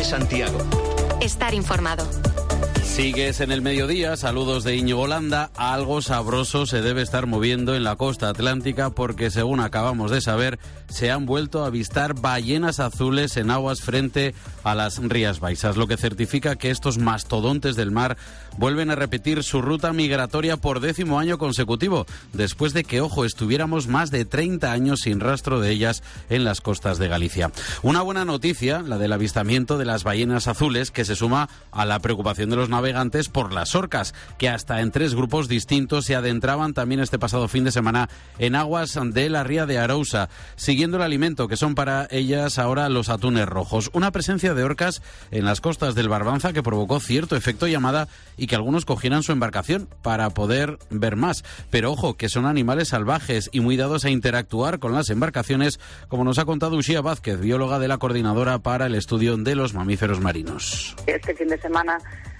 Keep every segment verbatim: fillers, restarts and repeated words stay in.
COPE Santiago. Estar informado. Sigues en el mediodía, saludos de Íñigo Landa. Algo sabroso se debe estar moviendo en la costa atlántica porque, según acabamos de saber, se han vuelto a avistar ballenas azules en aguas frente a las Rías Baixas, lo que certifica que estos mastodontes del mar vuelven a repetir su ruta migratoria por décimo año consecutivo, después de que, ojo, estuviéramos más de treinta años sin rastro de ellas en las costas de Galicia. Una buena noticia, la del avistamiento de las ballenas azules, que se suma a la preocupación de los navegantes por las orcas, que hasta en tres grupos distintos se adentraban también este pasado fin de semana en aguas de la ría de Arousa, siguiendo el alimento que son para ellas ahora los atunes rojos. Una presencia de orcas en las costas del Barbanza que provocó cierto efecto llamada y que algunos cogieran su embarcación para poder ver más. Pero ojo, que son animales salvajes y muy dados a interactuar con las embarcaciones, como nos ha contado Uxía Vázquez, bióloga de la Coordinadora para el Estudio de los Mamíferos Marinos. Este fin de semana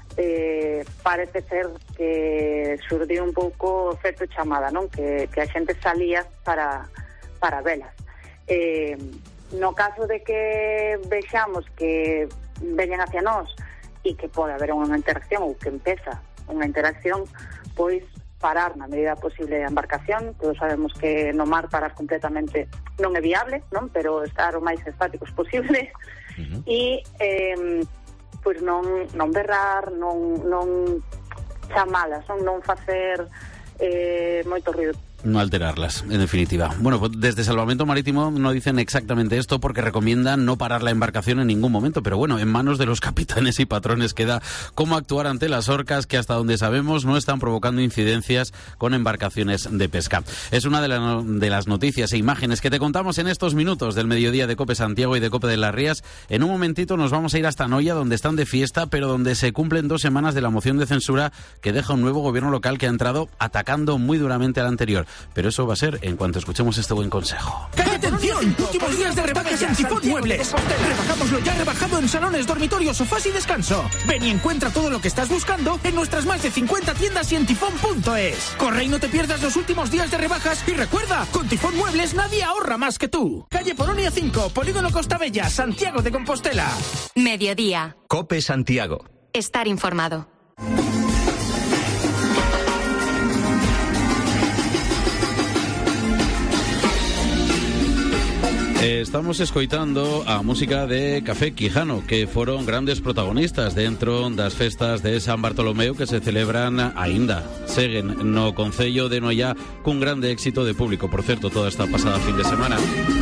Eh, parece ser que surdiu un pouco o efecto chamada, non? Que, que a xente salía para, para velas. Eh, no caso de que vexamos que veñen hacia nós e que pode haber unha interacción ou que empeza unha interacción, pois parar na medida posible a embarcación. Todos sabemos que no mar parar completamente non é viable, non? Pero estar o máis estáticos posible. Uh-huh. E eh, pois non, non berrar, non, non chamalas, non, non facer eh, moito ruido. No alterarlas, en definitiva. Bueno, pues desde Salvamento Marítimo no dicen exactamente esto porque recomiendan no parar la embarcación en ningún momento, pero bueno, en manos de los capitanes y patrones queda cómo actuar ante las orcas que, hasta donde sabemos, no están provocando incidencias con embarcaciones de pesca. Es una de, la, de las noticias e imágenes que te contamos en estos minutos del mediodía de COPE Santiago y de COPE de las Rías. En un momentito nos vamos a ir hasta Noia, donde están de fiesta, pero donde se cumplen dos semanas de la moción de censura que deja un nuevo gobierno local que ha entrado atacando muy duramente al anterior. Pero eso va a ser en cuanto escuchemos este buen consejo. ¡Atención! Últimos días de rebajas en Tifón Muebles. Rebajamos lo ya rebajado en salones, dormitorios, sofás y descanso. Ven y encuentra todo lo que estás buscando en nuestras más de cincuenta tiendas y en tifón punto es. Corre y no te pierdas los últimos días de rebajas. Y recuerda, con Tifón Muebles nadie ahorra más que tú. Calle Polonia cinco, Polígono Costa Bella, Santiago de Compostela. Mediodía. COPE Santiago. Estar informado. Estamos escoitando a música de Café Quijano, que foron grandes protagonistas dentro das festas de San Bartolomeu que se celebran aínda. Seguen no concello de Noia cun grande éxito de público, por certo, toda esta pasada fin de semana.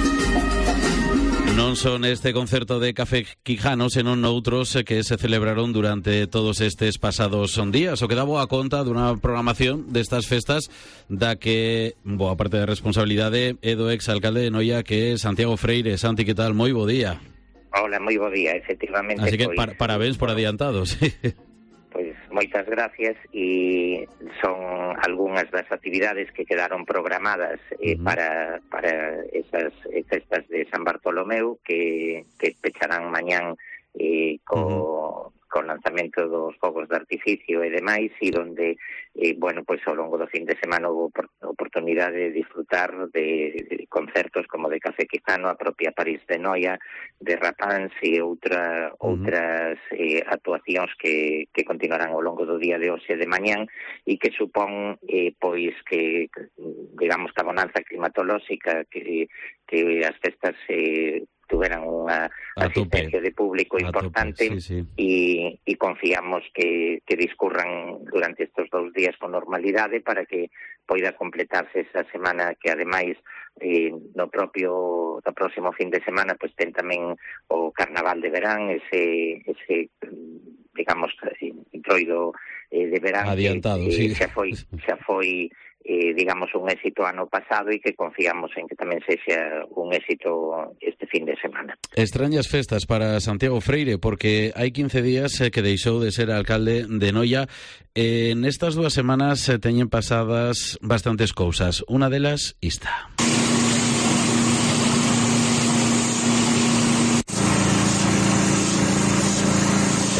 Non son este concerto de Café Quijano, senón noutros que se celebraron durante todos estes pasados días, o que dá boa conta dunha programación destas festas da que boa parte da responsabilidade é do ex-alcalde de Noia, que é Santiago Freire. Santi, que tal? Moi bo día. Hola, moi bo día, efectivamente. Así que par parabéns por adiantado, sí. Pois moitas gracias, e son algunhas das actividades que quedaron programadas eh, uh-huh. para para esas festas de San Bartolomeu que, que pecharán mañán eh, co, uh-huh. con lanzamento dos fogos de artificio e demais, e donde eh, bueno, pois ao longo do fin de semana houve oportunidade de disfrutar de, de concertos como de Café Quijano, a propia París de Noia, de Rapans e outra, uh-huh. outras eh, actuacións que, que continuarán ao longo do día de hoxe de mañán, e que supón eh, pois que, digamos, que a bonanza climatolóxica que, que as festas eh, tuveran unha asistencia de público importante, tope, sí, sí. E, e confiamos que, que discurran durante estes dous días con normalidade para que poida completarse esa semana que, ademais, eh, no propio no próximo fin de semana, pois ten tamén o Carnaval de Verán, ese, ese digamos, introido eh, de verán adiantado, que, sí. xa foi, xa foi eh, digamos, un éxito ano pasado, e que confiamos en que tamén sexa un éxito este fin de semana. Extrañas festas para Santiago Freire, porque hai quince días eh, que deixou de ser alcalde de Noia. Eh, nestas dúas semanas eh, teñen pasadas bastantes cousas. Unha delas, ista.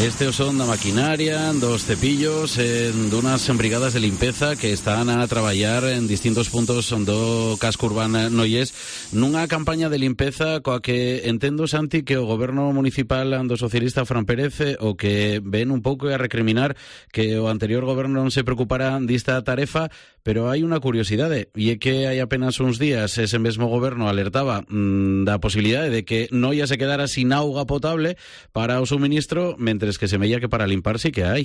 Este son da maquinaria, dos cepillos, en dunas brigadas de limpeza que están a traballar en distintos puntos do casco urbano noies nunha campaña de limpeza coa que entendo, Santi, que o goberno municipal do socialista Fran Pérez o que ven un pouco a recriminar que o anterior goberno non se preocupara dista tarefa, pero hai unha curiosidade, e é que hai apenas uns días ese mesmo goberno alertaba mmm, da posibilidade de que Noia se quedara sin auga potable para o suministro, mentres que semella que para limpar sí que hai.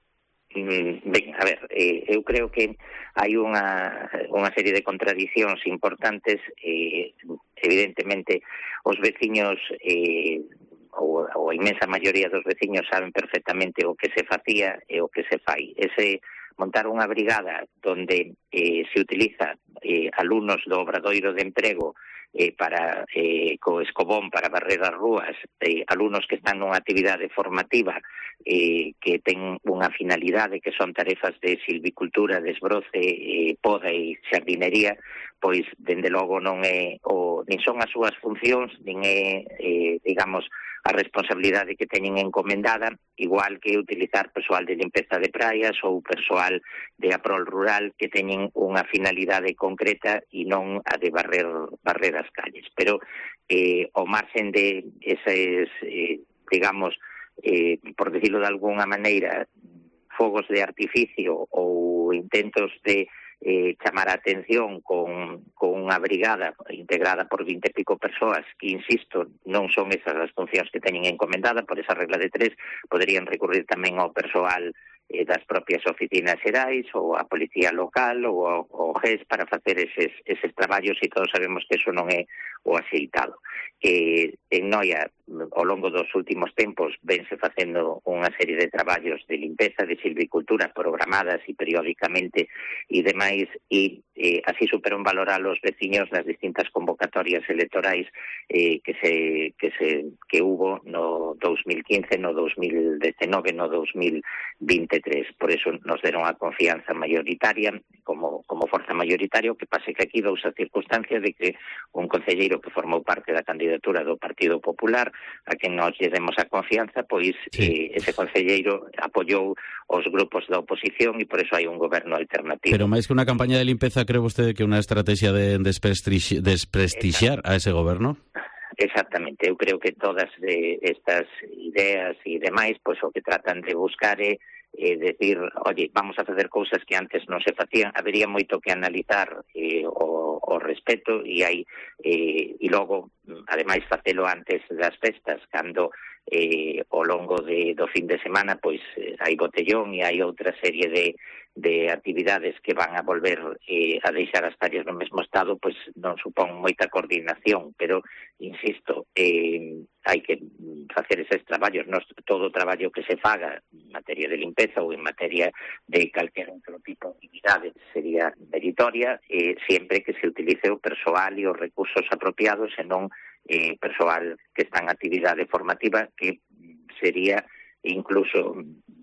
Ben, a ver, eh, eu creo que hai unha, unha serie de contradicións importantes. Eh, evidentemente, os veciños, eh, ou, ou a inmensa maioría dos veciños saben perfectamente o que se facía e o que se fai. Ese montar unha brigada donde eh, se utiliza eh, alumnos do Obradoiro de Emprego eh, para eh, co escobón para barrer as rúas, eh, alumnos que están nunha actividade formativa eh, que ten unha finalidade que son tarefas de silvicultura, desbroce, eh, poda e xardinería, pois, dende logo, non é o, nin son as súas funcións, nin é, eh, digamos, a responsabilidade que teñen encomendada, igual que utilizar persoal de limpeza de praias ou persoal de aprol rural que teñen unha finalidade concreta e non a de barrer, barrer as calles. Pero eh, ao marxen de eses, eh, digamos, eh, por decirlo de alguna maneira, fogos de artificio ou intentos de eh, chamar a atención con, con unha brigada integrada por vinte e pico persoas que, insisto, non son esas as funcións que teñen encomendada por esa regla de tres, poderían recurrir tamén ao persoal eh, das propias oficinas xerais ou a policía local ou ao, ao G E S para facer eses, eses traballos, e todos sabemos que eso non é o axeitado. Eh, en Noia, ao longo dos últimos tempos, vense facendo unha serie de traballos de limpeza, de silvicultura programadas e periódicamente e demais, e eh, así superan valorar os veciños nas distintas convocatorias electorais eh, que se que se que hubo no dos mil quince, no dos mil dezenove, no dos mil vinte e tres. Por eso nos deron a confianza mayoritaria como, como forza mayoritaria. O que pase que aquí dous a circunstancia de que un concelleiro que formou parte da candidatura do Partido Popular, a quen nós lle demos a confianza, pois sí. eh, ese concelleiro apoiou os grupos da oposición e por eso hai un goberno alternativo. Pero máis que unha campaña de limpeza, cree vostede que unha estrategia de desprestixi- desprestixiar a ese goberno? Exactamente, eu creo que todas de estas ideas e demais, pois o que tratan de buscar é eh, decir, oye, vamos a facer cousas que antes non se facían, habería moito que analizar eh, o, o respeto e hai eh, e logo, ademais, facelo antes das festas, cando eh, ao longo de, do fin de semana pois eh, hai botellón e hai outra serie de, de actividades que van a volver eh, a deixar as calles no mesmo estado, pois non supón moita coordinación, pero, insisto, eh, hai que facer eses traballos. Nos, todo o traballo que se faga en materia de limpeza ou en materia de calquer outro tipo de actividade sería meritoria, eh, sempre que se utilice o persoal e os recursos apropiados e non eh, persoal que está en actividade formativa, que sería incluso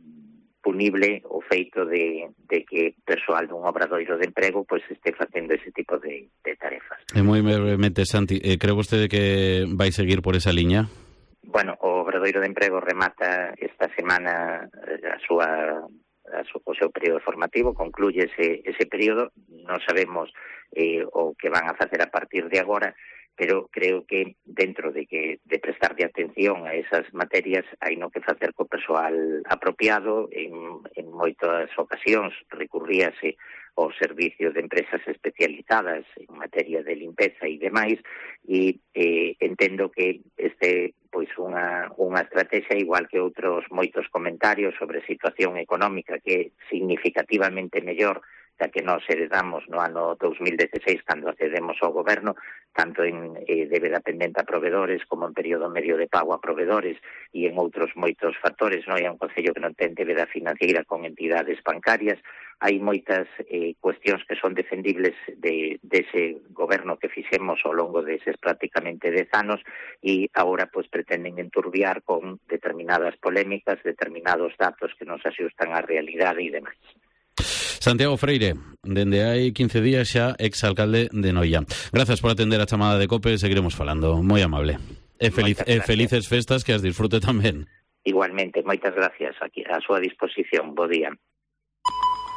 punible o feito de, de que persoal dun obradoiro de emprego pois este facendo ese tipo de, de tarefas. E moi brevemente, Santi, eh, cree vostede que vai seguir por esa liña? Bueno, o obradoiro de emprego remata esta semana a súa a su, o seu período formativo, concluye ese, ese período, non sabemos eh, o que van a facer a partir de agora, pero creo que dentro de que de prestar de atención a esas materias hai no que facer co persoal apropiado. En, en moitas ocasións recurríase ao servicio de empresas especializadas en materia de limpeza e demais, e eh, entendo que este pois unha, unha estrategia, igual que outros moitos comentarios sobre situación económica que é significativamente mellor da que nós heredamos no ano dos mil dezasseis cando accedemos ao goberno, tanto en eh, débeda pendente a provedores como en período medio de pago a provedores e en outros moitos factores. Non hai un concello que non ten débeda financiera con entidades bancarias. Hai moitas eh, cuestións que son defendibles de, de ese goberno que fixemos ao longo deses prácticamente dez anos e agora pois pretenden enturbiar con determinadas polémicas, determinados datos que non se axustan á realidade e demais. Santiago Freire, dende hai quince días xa exalcalde de Noia. Gracias por atender a chamada de COPE, seguiremos falando. Moi amable. E, feliz, e felices festas, que as disfrute tamén. Igualmente, moitas gracias, aquí a súa disposición. Bo día.